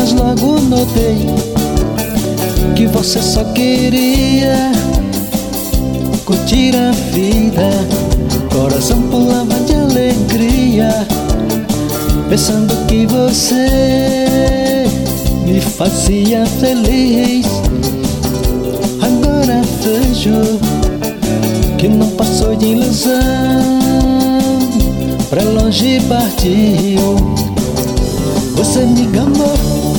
mas logo notei que você só queria curtir a vida. Coração pulava de alegria, pensando que você me fazia feliz. Agora vejo que não passou de ilusão, pra longe partiu. Você me enganou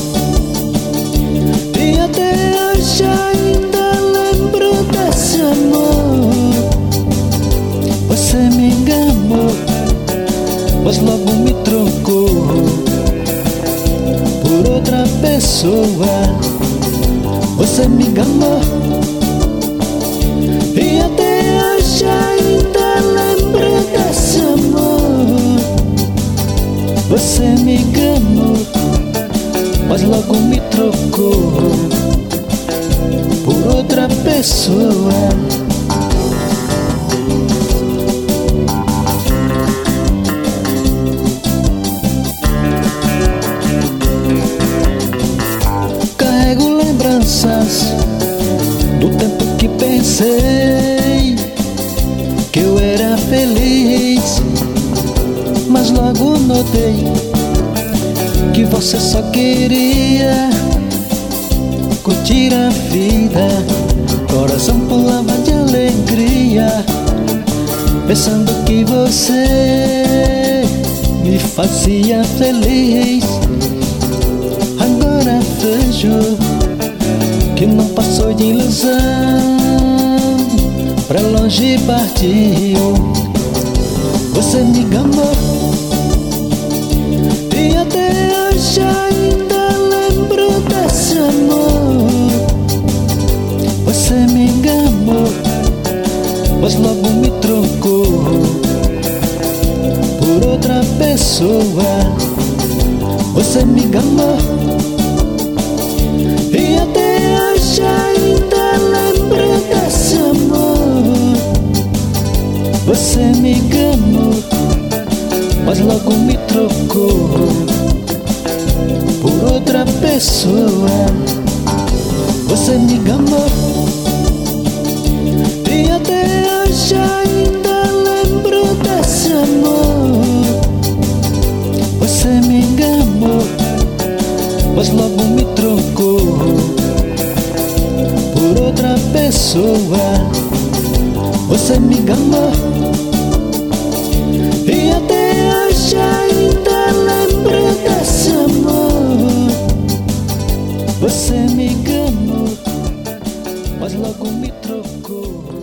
e até hoje ainda lembro desse amor. Você me enganou, mas logo me trocou por outra pessoa. Você me enganou e até hoje ainda lembro desse amor. Você me enganou, mas logo me trocou por outra pessoa. Carrego lembranças do tempo que pensei que eu era feliz, mas logo notei que você só queria curtir a vida. Coração pulava de alegria, pensando que você me fazia feliz. Agora vejo que não passou de ilusão, pra longe partiu. Você me enganou e até hoje ainda lembro desse amor. Você me enganou, mas logo me trocou por outra pessoa. Você me enganou e até hoje ainda lembro desse amor. Você me enganou, mas logo me trocou por outra pessoa. Você me enganou e até hoje ainda lembro desse amor. Você me enganou, mas logo me trocou por outra pessoa. Você me enganou e até hoje ainda lembro desse amor. Você me enganou, mas logo me trocou.